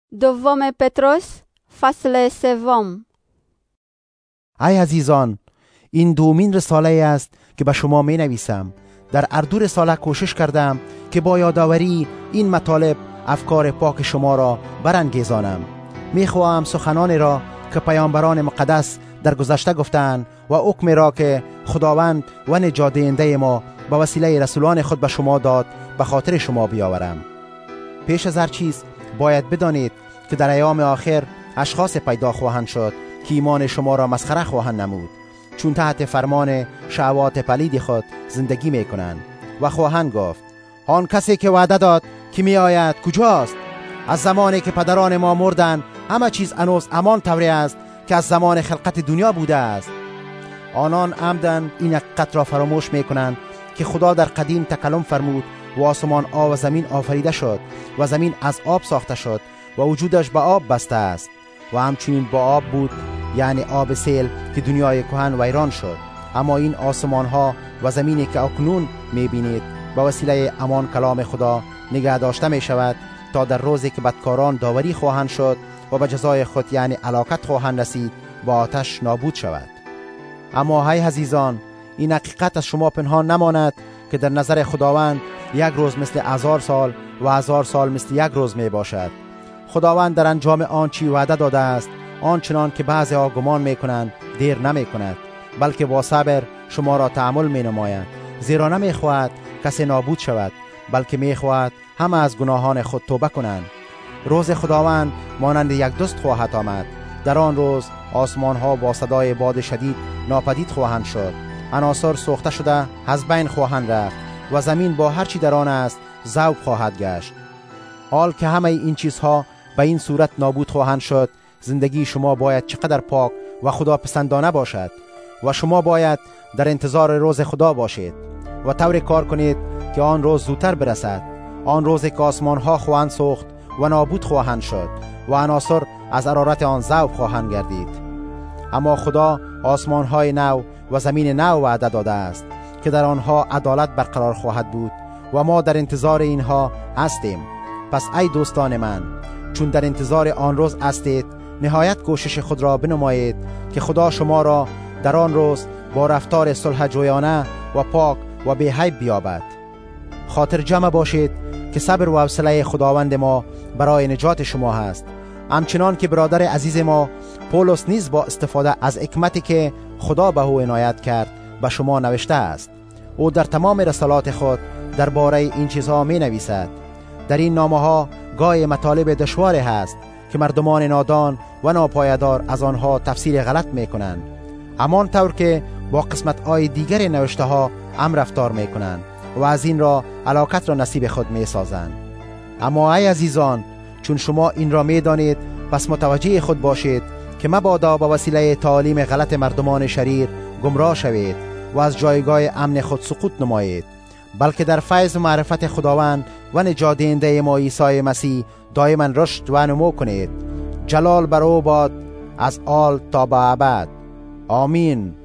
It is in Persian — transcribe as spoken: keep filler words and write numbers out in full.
دوم پتروس فصل سوم. ای عزیزان، این دومین رساله است که به شما می نویسم. در هر دو رساله کوشش کردم که با یادآوری این مطالب افکار پاک شما را برانگیزانم. می خواهم سخنانی را که پیامبران مقدس در گذشته گفتند و حکم را که خداوند و نجات دهنده ما به وسیله رسولان خود به شما داد به خاطر شما بیاورم. پیش از هر چیز باید بدانید که در ایام آخر اشخاص پیدا خواهند شد که ایمان شما را مسخره خواهند نمود، چون تحت فرمان شهوات پلید خود زندگی می کنند و خواهند گفت آن کسی که وعده داد که می آید کجاست؟ از زمانی که پدران ما مردند همه چیز هنوز همان طوری است که از زمان خلقت دنیا بوده است. آنان عمدن این حقیقت را فراموش می کنند که خدا در قدیم تکلم فرمود و آسمان آب و زمین آفریده شد و زمین از آب ساخته شد و وجودش به آب بسته است و همچنین با آب بود، یعنی آب سیل که دنیای کهن ویران شد. اما این آسمان ها و زمینی که اکنون می بینید به وسیله امان کلام خدا نگه داشته می شود تا در روزی که بدکاران داوری خواهند شد و به جزای خود یعنی هلاکت خواهند رسید با آتش نابود شود. اما ای عزیزان، این حقیقت از شما پنهان نماند که در نظر خداوند یک روز مثل هزار سال و هزار سال مثل یک روز می باشد. خداوند در انجام آن چی وعده داده است آنچنان که بعضی ها گمان می کنند دیر نمی کند، بلکه با صبر شما را تحمل می نماید، زیرا نمی خواهد کسی نابود شود، بلکه می خواهد همه از گناهان خود توبه کنند. روز خداوند مانند یک دست خواهد آمد. در آن روز آسمان ها با صدای باد شدید ناپدید خواهند شد، عناصر سوخته شده از بین خواهند رفت و زمین با هر چی در آن است ذوب خواهد گشت. حال که همه این چیزها به این صورت نابود خواهند شد، زندگی شما باید چقدر پاک و خدا پسندانه باشد و شما باید در انتظار روز خدا باشید و طوری کار کنید که آن روز زودتر برسد، آن روزی که آسمان ها خواهند سوخت و نابود خواهند شد و عناصر از حرارت آن ذوب خواهند گردید. اما خدا آسمان های نو و زمین نو وعده داده است که در آنها عدالت برقرار خواهد بود و ما در انتظار اینها هستیم. پس ای دوستان من، چون در انتظار آن روز هستید، نهایت کوشش خود را بنمایید که خدا شما را در آن روز با رفتار صلح جویانه و پاک و بی عیب بیابد. خاطر جمع باشید که صبر و حوصله خداوند ما برای نجات شما هست، همچنان که برادر عزیز ما پولس نیز با استفاده از حکمتی که خدا به او عنایت کرد به شما نوشته است. او در تمام رسالات خود درباره این چیزها می نویسد. در این نامه ها گاهی مطالب دشواری هست که مردمان نادان و ناپایدار از آنها تفسیر غلط می کنند، همان طور که با قسمت های دیگر نوشته ها هم رفتار می کنند و از این را علاقت را نصیب خود می سازند. اما ای عزیزان، چون شما این را می دانید، پس متوجه خود باشید که مبادا با وسیله تعالیم غلط مردمان شریر گمراه شوید و از جایگاه امن خود سقوط نمایید، بلکه در فیض و معرفت خداوند و نجات دهنده ما عیسی مسیح دائما رشد و نمو کنید. جلال بر او باد از آل تا به ابد. آمین.